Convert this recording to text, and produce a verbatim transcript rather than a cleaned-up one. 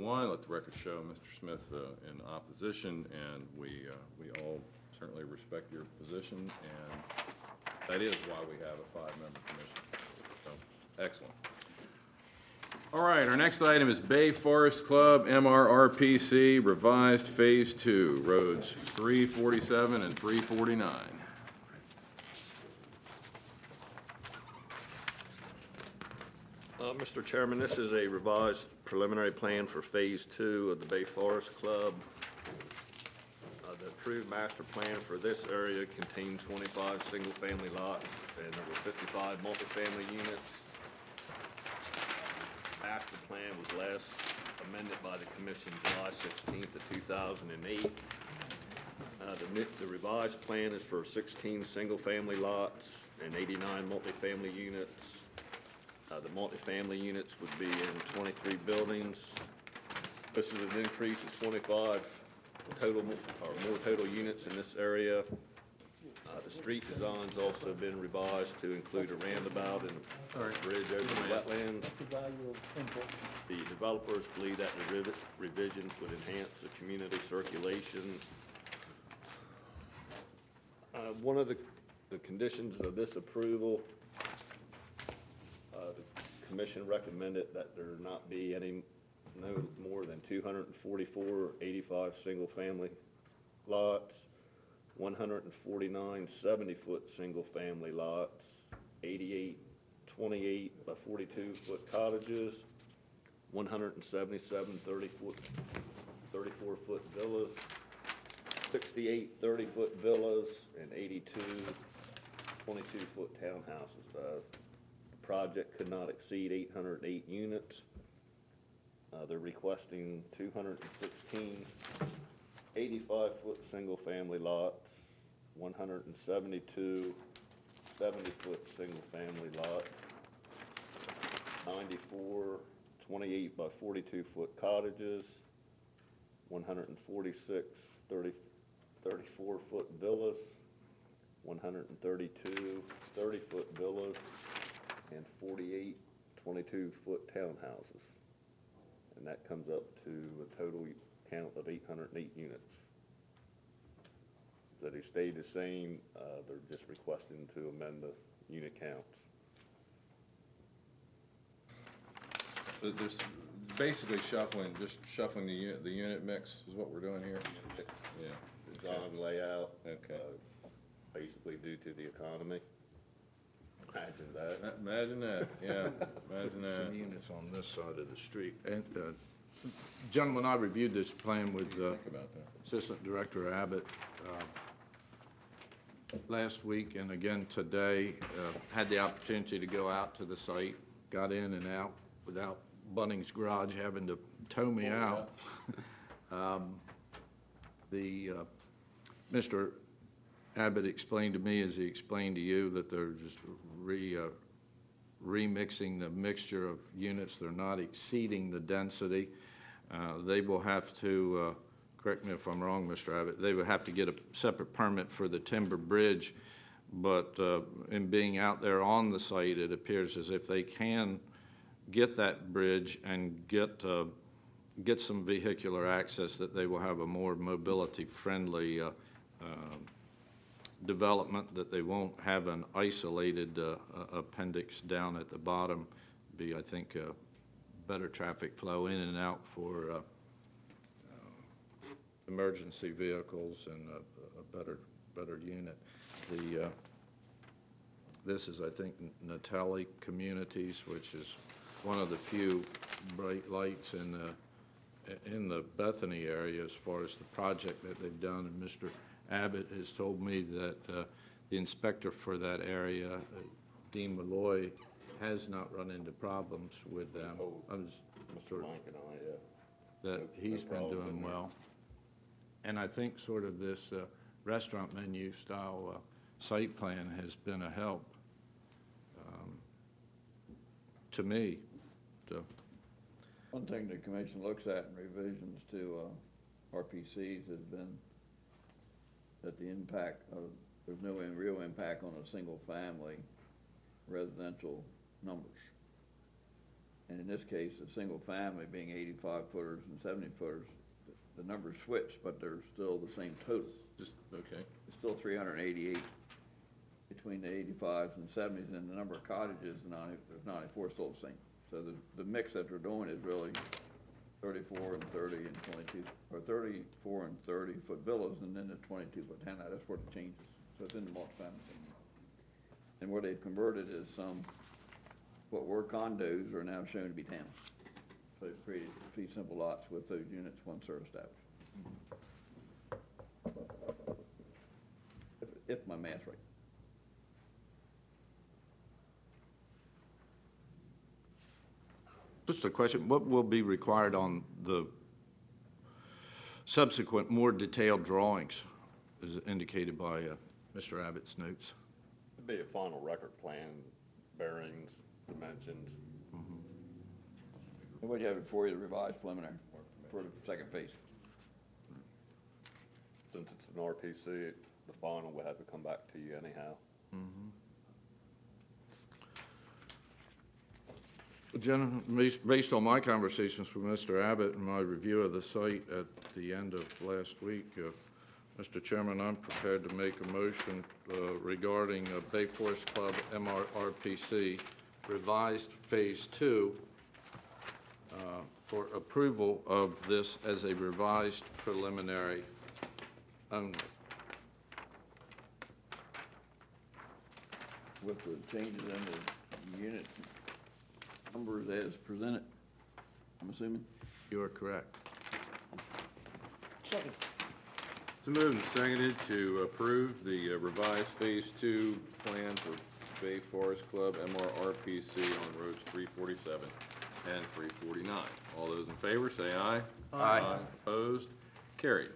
one. Let the record show Mister Smith uh, in opposition, and we, uh, we all certainly respect your position, and that is why we have a five-member commission. So, excellent. All right, our next item is Bay Forest Club, M R R P C, revised Phase two, roads three forty-seven and three forty-nine. Uh, Mister Chairman, this is a revised preliminary plan for Phase two of the Bay Forest Club. Uh, the approved master plan for this area contained twenty-five single-family lots and there were fifty-five multifamily units. Master plan was last amended by the Commission July sixteenth of two thousand eight. Uh, the, the revised plan is for sixteen single-family lots and eighty-nine multifamily units. Uh, the multifamily units would be in twenty-three buildings. This is an increase of twenty-five total, or more total units in this area. Uh, the street design's also been revised to include a roundabout and a bridge over the wetlands. That's the value of input. The developers believe that the revi- revisions would enhance the community circulation. Uh, one of the, the conditions of this approval, uh, the commission recommended that there not be any, no more than two hundred forty-four eighty-five single-family lots, one hundred forty-nine seventy-foot single-family lots, eighty-eight twenty-eight by forty-two foot cottages, one hundred seventy-seven thirty-foot, thirty-four foot villas, sixty-eight thirty-foot villas, and eighty-two twenty-two foot townhouses. Uh, the project could not exceed eight hundred eight units. Uh, they're requesting two hundred sixteen eighty-five foot single-family lots, one hundred seventy-two seventy foot single-family lots, ninety-four twenty-eight by forty-two foot cottages, one hundred forty-six thirty, thirty-four foot villas, one hundred thirty-two thirty foot villas, and forty-eight twenty-two foot townhouses. And that comes up to a total count of eight hundred eight units. So they stayed the same, uh, they're just requesting to amend the unit counts. So there's basically shuffling, just shuffling the unit, the unit mix is what we're doing here? Yeah. Design layout. Okay. Uh, basically due to the economy. Imagine that. Imagine that, yeah, imagine that. Some units on this side of the street. And, uh, gentlemen, I reviewed this plan with uh, Think about that. Assistant Director Abbott uh, last week and again today. Uh, had the opportunity to go out to the site, got in and out without Bunnings Garage having to tow me out. um, the uh, Mister Abbott explained to me, as he explained to you, that they're just re, uh, remixing the mixture of units. They're not exceeding the density. Uh, they will have to, uh, correct me if I'm wrong, Mister Abbott, they would have to get a separate permit for the timber bridge. But uh, in being out there on the site, it appears as if they can get that bridge and get uh, get some vehicular access, that they will have a more mobility-friendly uh, uh, development, that they won't have an isolated uh, appendix down at the bottom. Be, I think, uh, better traffic flow in and out for uh, uh, emergency vehicles and a, a better better unit. The uh, this is, I think, Natali Communities, which is one of the few bright lights in the in the Bethany area as far as the project that they've done. And Mister Abbott has told me that uh, the inspector for that area, uh, Dean Malloy, has not run into problems with them. Oh, I'm just Mister sort of- Blank and I, yeah. that No- he's no been problem doing in there. well. And I think sort of this uh, restaurant menu style uh, site plan has been a help um, to me. To, One thing the commission looks at in revisions to uh, R P Cs has been that the impact of, there's no in- real impact on a single family residential numbers. And in this case, a single family being eighty-five footers and seventy footers, the the numbers switch, but they're still the same total. Just, okay. It's still three hundred and eighty-eight between the eighty-fives and seventies, and the number of cottages, the ninety, there's ninety-four still the same. So the, the mix that they're doing is really thirty-four and thirty and twenty-two, or thirty-four and thirty foot villas, and then the twenty-two foot ten, that's where it changes. So it's in the multifamily thing. And what they've converted is some, what were condos are now shown to be towns. So they've created fee simple lots with those units once they're established. If, if my math's right. Just a question, what will be required on the subsequent, more detailed drawings, as indicated by uh, Mister Abbott's notes? It'd be a final record plan, bearings, dimensions. And what you have before you, the revised preliminary for the second phase. Since it's an R P C, the final would have to come back to you anyhow. Gentlemen, based- based on my conversations with Mister Abbott and my review of the site at the end of last week, uh, Mister Chairman, I'm prepared to make a motion uh, regarding uh, Bay Forest Club M R R P C revised Phase Two uh, for approval of this as a revised preliminary only. With the changes in the unit numbers as presented, I'm assuming? You are correct. Second. So moved and seconded to approve the uh, revised Phase Two plan for Bay Forest Club M R R P C on roads three forty-seven and three forty-nine. All those in favor, say aye. Aye. Opposed? Carried.